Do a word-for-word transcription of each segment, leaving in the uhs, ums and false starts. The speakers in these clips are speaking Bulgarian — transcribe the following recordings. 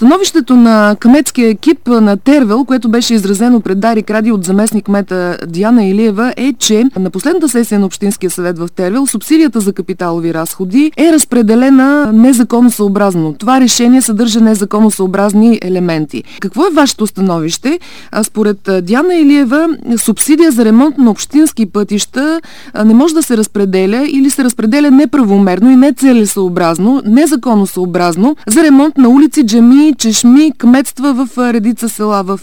Становището на кметския екип на Тервел, което беше изразено пред Дарик Радио от заместник-кмета Диана Илиева, е, че на последната сесия на Общинския съвет в Тервел субсидията за капиталови разходи е разпределена незаконосъобразно. Това решение съдържа незаконосъобразни елементи. Какво е вашето становище? Според Диана Илиева, субсидия за ремонт на общински пътища не може да се разпределя или се разпределя неправомерно и нецелесъобразно, незаконосъобразно за ремонт на улици, джамии, чешми, кметства в редица села в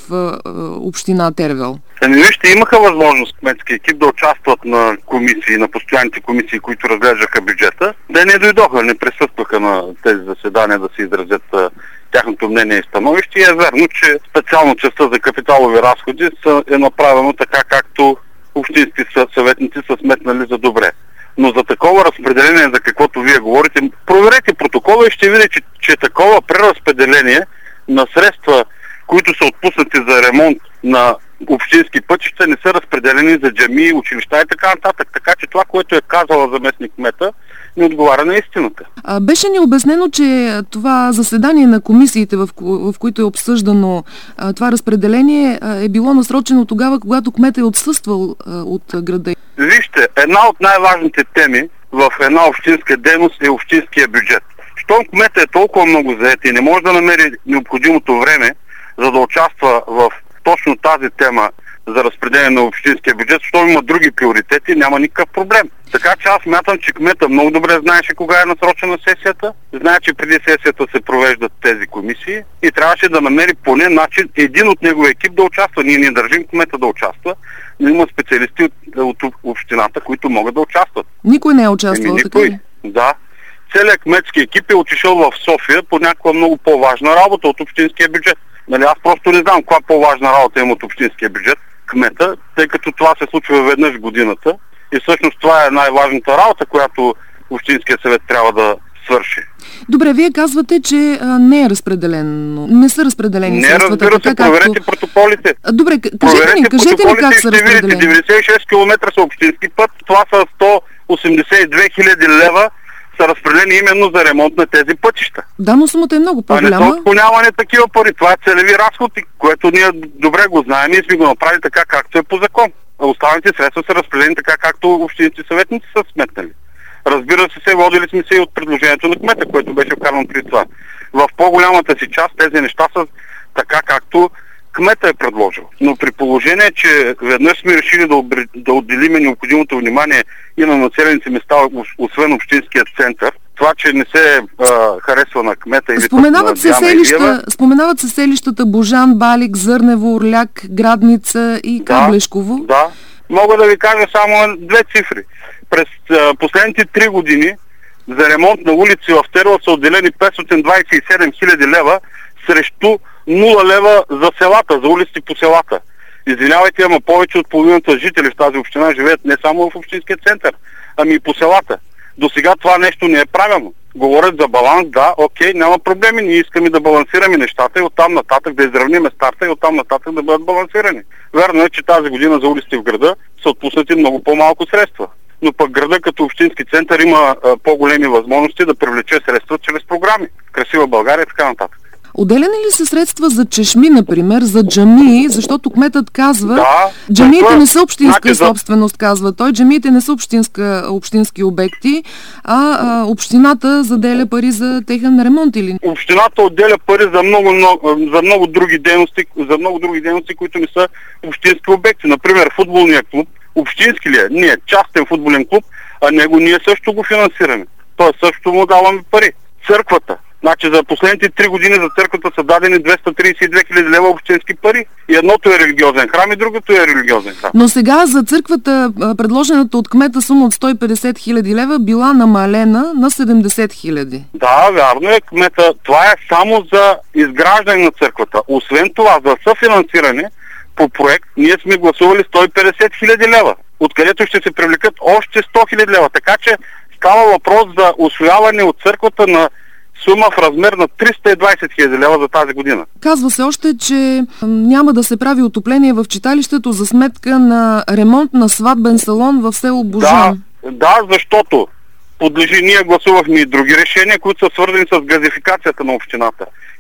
община Тервел. Ами вижте, имаха възможност кметски екип да участват на комисии, на постоянните комисии, които разглеждаха бюджета. Те не дойдоха, не присъстваха на тези заседания да се изразят тяхното мнение и становище. И е верно, че специално частта за капиталови разходи е направено така, както общински съветници са сметнали за добре. Но за такова разпределение, за каквото вие говорите, проверете протокола и ще видите, че, че такова преразпределение на средства, които са отпуснати за ремонт на общински пътища, не са разпределени за джамии, училища и така нататък. Така че това, което е казала заместник кмета, не отговаря на истината. А, беше ни обяснено, че това заседание на комисиите, в, ко... в които е обсъждано а, това разпределение, а, е било насрочено тогава, когато кмет е отсъствал а, от града. Вижте, една от най-важните теми в една общинска дейност е общинския бюджет. Щом кмета е толкова много зает и не може да намери необходимото време, за да участва в точно тази тема за разпределение на общинския бюджет, защото има други приоритети, няма никакъв проблем. Така че аз смятам, че кмета много добре знаеше кога е насрочена сесията, знае, че преди сесията се провеждат тези комисии и трябваше да намери поне начин един от неговия екип да участва. Ние не държим кмета да участва, но има специалисти от, от общината, които могат да участват. Никой не е участвал, така ли? Да. Целият кметски екип е отишъл в София по някаква много по-важна работа от общинския бюджет. Нали, аз просто не знам каква по-важна работа има от общинския бюджет, кмета, тъй като това се случва веднъж в годината и всъщност това е най-важната работа, която Общинския съвет трябва да свърши. Добре, вие казвате, че а, не е разпределено. Не са разпределени не, средствата. Не, разбира се, проверете както... протоколите. Добре, кажете ни, кажете ни как са разпределени. деветдесет и шест километра са общински път, това са сто осемдесет и две хиляди лева са разпределени именно за ремонт на тези пътища. Да, но сумата е много по-голяма. А не са отклоняване такива пари. Това е целеви разход, което ние добре го знаем и сме го направили така, както е по закон. А останалите средства са разпределени така, както общинските съветници са сметнали. Разбира се, се водили сме се и от предложението на кмета, което беше вкарано при това. В по-голямата си част тези неща са така, както кмета е предложил. Но при положение, че веднъж сме решили да, обр... да отделиме необходимото внимание и на населените места, освен общинският център, това, че не се а, харесва на кмета или споменават на Диана Илиева... Споменават се селищата Божан, Балик, Зърнево, Орляк, Градница и Каблешково. Да, да. Мога да ви кажа само две цифри. През а, последните три години за ремонт на улици в Тервел са отделени петстотин двадесет и седем хиляди лева срещу нула лева за селата, за улиците по селата. Извинявайте, ама повече от половината жители в тази община живеят не само в общинския център, ами и по селата. До сега това нещо не е правилно. Говорят за баланс, да, окей, няма проблеми, ние искаме да балансираме нещата и оттам нататък да изравним старта и оттам нататък да бъдат балансирани. Верно е, че тази година за улиците в града са отпуснати много по-малко средства. Но пък града като общински център има а, по-големи възможности да привлече средства чрез програми. Красива България и така нататък. Отделени ли са средства за чешми, например, за джамии, защото кметът казва, да, джамиите да, не са общинска значи, собственост, казва той, джамиите не са общинска, общински обекти, а, а общината заделя пари за техен ремонт или? Общината отделя пари за много, много, за много други дейности, за много други дейности, които не са общински обекти. Например, футболния клуб, общински ли е? Не, частен футболен клуб, а него ние също го финансираме. Тоест също му даваме пари. Църквата. Значи за последните три години за църквата са дадени двеста тридесет и две хиляди лева общински пари. И едното е религиозен храм, и другото е религиозен храм. Но сега за църквата предложената от кмета сума от сто и петдесет хиляди лева била намалена на седемдесет хиляди. Да, вярно е, кмета. Това е само за изграждане на църквата. Освен това, за съфинансиране по проект, ние сме гласували сто и петдесет хиляди лева, откъдето ще се привлекат още сто хиляди лева. Така че става въпрос за усвояване от църквата на сума в размер на триста и двадесет хиляди лева за тази година. Казва се още, че няма да се прави отопление в читалището за сметка на ремонт на сватбен салон в село Божан. Да, да, защото подлежи, ние гласувахме и други решения, които са свързани с газификацията на общината.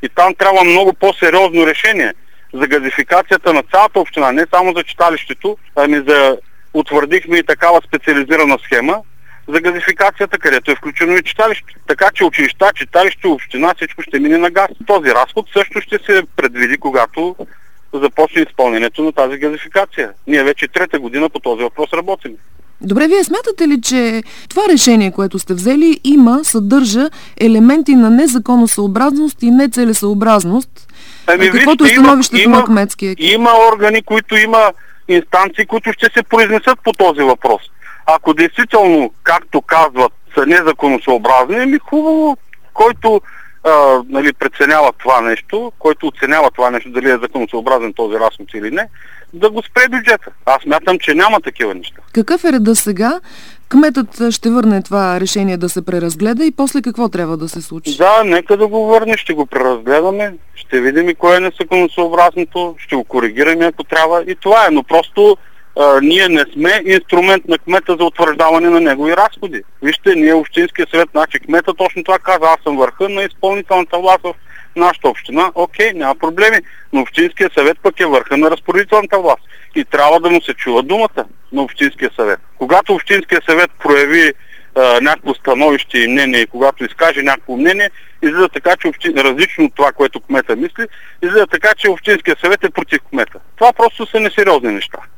И там трябва много по-сериозно решение за газификацията на цялата община, не само за читалището, ами за утвърдихме и такава специализирана схема за газификацията, където е включено и читалището. Така че училища, читалище, община, всичко ще мине на газ. Този разход също ще се предвиди, когато започне изпълнението на тази газификация. Ние вече трета година по този въпрос работим. Добре, вие смятате ли, че това решение, което сте взели, има, съдържа елементи на незаконосъобразност и нецелесъобразност? Ами, каквото вижте, е становището има, на кметския екип? Има органи, които има инстанции, които ще се произнесат по този въпрос. Ако действително, както казват, са незаконосъобразни, ами хубаво, който а, нали, преценява това нещо, който оценява това нещо, дали е законосъобразен този разход или не, да го спре бюджета. Аз смятам, че няма такива неща. Какъв е реда сега? Кметът ще върне това решение да се преразгледа и после какво трябва да се случи? Да, нека да го върне, ще го преразгледаме, ще видим и кое е незаконосъобразното, ще го коригираме ако трябва и това е, но просто а, ние не сме инструмент на кмета за утвърждаване на негови разходи. Вижте, ние общинския съвет, значи кмета точно това каза, аз съм върха на изпълнителната власт в нашата община, окей, няма проблеми, но общинския съвет пък е върха на разпоредителната власт и трябва да му се чува думата на общинския съвет. Когато общинския съвет прояви а, някакво становище и мнение и когато изкаже някакво мнение, излиза така, че общин... различно от това, което кмета мисли, излиза така, че общинския съвет е против кмета. Това просто са несериозни неща.